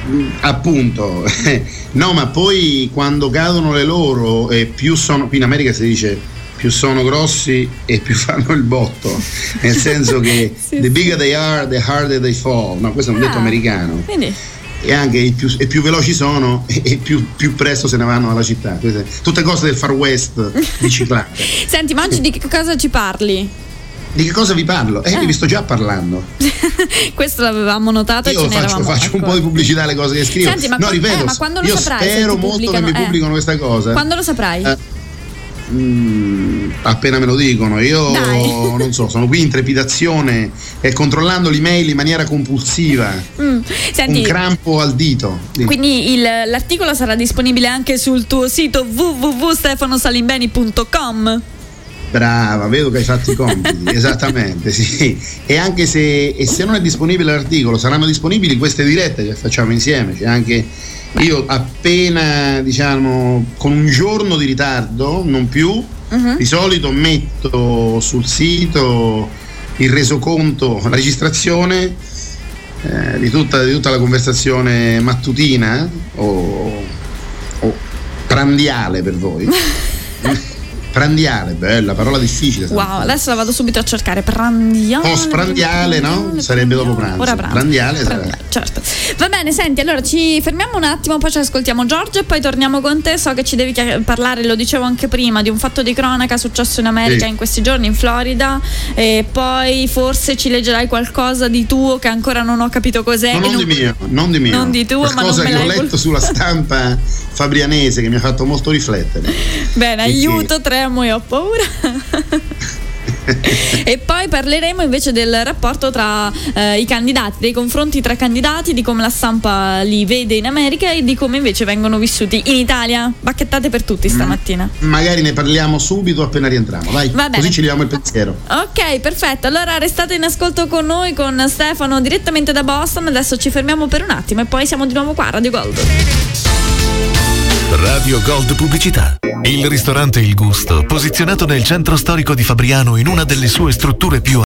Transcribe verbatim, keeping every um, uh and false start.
appunto, no, ma poi quando cadono le loro, e più sono, qui in America si dice più sono grossi e più fanno il botto, nel senso che sì, the bigger they are, the harder they fall. No, questo è un ah, detto americano. Quindi. E anche i più, e più veloci sono e più, più presto se ne vanno alla città. Queste, tutte cose del Far West biciclette. Senti, ma oggi di che cosa ci parli? Di che cosa vi parlo? Eh, eh. vi sto già parlando. Questo l'avevamo notato. Io e ce faccio, faccio un po' di pubblicità alle cose che scrivo. Senti, ma no, qu- ripeto, eh, ma quando lo io saprai, spero molto che mi pubblicano eh. questa cosa. Quando lo saprai? Eh, mm, appena me lo dicono. Io Dai. non so, sono qui in trepidazione e controllando l'email in maniera compulsiva. Mm. Senti, un crampo al dito. Quindi il, l'articolo sarà disponibile anche sul tuo sito w w w punto stefano salimbeni punto com. Brava, vedo che hai fatto i compiti. Esattamente, sì. E anche se, e se non è disponibile l'articolo, saranno disponibili queste dirette che facciamo insieme. Cioè anche io appena, diciamo, con un giorno di ritardo, non più, uh-huh. di solito metto sul sito il resoconto, la registrazione eh, di, tutta, di tutta la conversazione mattutina o, o prandiale per voi. Prandiale, bella, parola difficile. Wow, adesso la vado subito a cercare. Prandiale. Post prandiale, no? Sarebbe dopo pranzo. Ora pranzo. Prandiale, prandiale certo. Va bene, senti, allora ci fermiamo un attimo, poi ci ascoltiamo Giorgio e poi torniamo con te. So che ci devi parlare, lo dicevo anche prima, di un fatto di cronaca successo in America sì. in questi giorni, in Florida. E poi forse ci leggerai qualcosa di tuo che ancora non ho capito cos'è. No, non, non di mio, non di mio. Non di tuo, qualcosa ma non me che l'hai ho letto vol- sulla stampa fabrianese che mi ha fatto molto riflettere. Bene, perché... aiuto, tremo e ho paura. E poi parleremo invece del rapporto tra eh, i candidati, dei confronti tra candidati, di come la stampa li vede in America e di come invece vengono vissuti in Italia. Bacchettate per tutti stamattina. Mm, magari ne parliamo subito appena rientriamo, vai. Va così ci leviamo il pensiero. Ok, perfetto. Allora restate in ascolto con noi, con Stefano direttamente da Boston. Adesso ci fermiamo per un attimo e poi siamo di nuovo qua a Radio Gold. Radio Gold Pubblicità. Il ristorante Il Gusto, posizionato nel centro storico di Fabriano in una delle sue strutture più